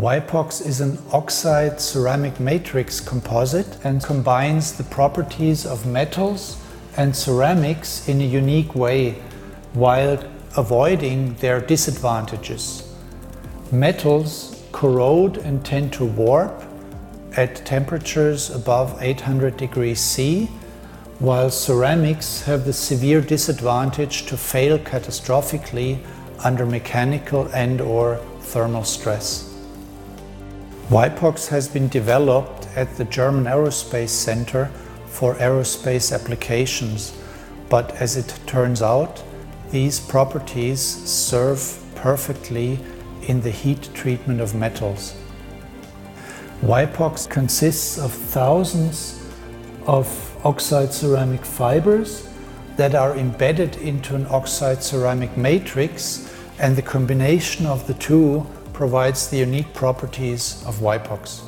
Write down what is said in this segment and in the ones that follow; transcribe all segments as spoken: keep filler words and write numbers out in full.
Vipox is an oxide ceramic matrix composite and combines the properties of metals and ceramics in a unique way while avoiding their disadvantages. Metals corrode and tend to warp at temperatures above eight hundred degrees C, while ceramics have the severe disadvantage to fail catastrophically under mechanical and/or thermal stress. Vipox has been developed at the German Aerospace Center for aerospace applications, but as it turns out, these properties serve perfectly in the heat treatment of metals. Vipox consists of thousands of oxide ceramic fibers that are embedded into an oxide ceramic matrix, and the combination of the two provides the unique properties of Vipox.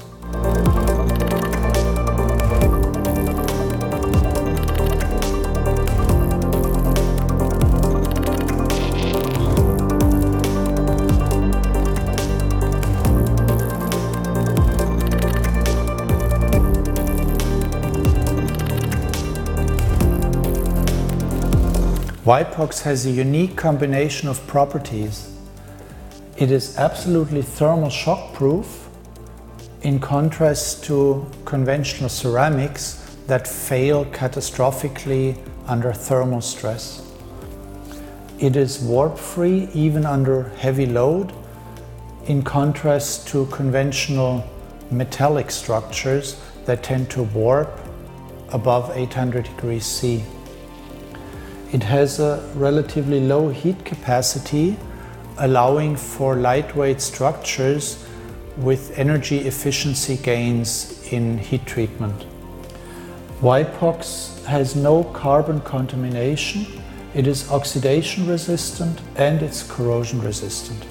Vipox has a unique combination of properties. It is absolutely thermal shock proof, in contrast to conventional ceramics that fail catastrophically under thermal stress. It is warp free even under heavy load, in contrast to conventional metallic structures that tend to warp above eight hundred degrees C. It has a relatively low heat capacity, allowing for lightweight structures with energy efficiency gains in heat treatment. Vipox has no carbon contamination, it is oxidation resistant and it's corrosion resistant.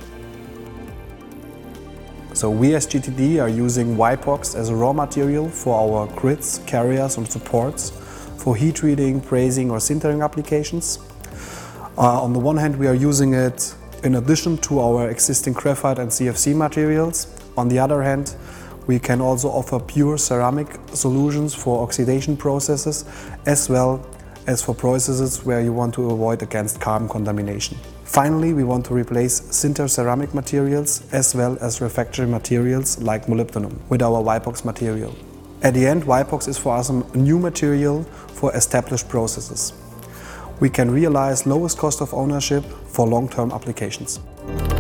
So we as G T D are using Vipox as a raw material for our grids, carriers and supports for heat treating, brazing or sintering applications. Uh, on the one hand, we are using it in addition to our existing graphite and C F C materials. On the other hand, we can also offer pure ceramic solutions for oxidation processes, as well as for processes where you want to avoid against carbon contamination. Finally, we want to replace sinter ceramic materials as well as refractory materials like molybdenum with our Vipox material. At the end, Vipox is for us a new material for established processes. We can realize lowest cost of ownership for long-term applications.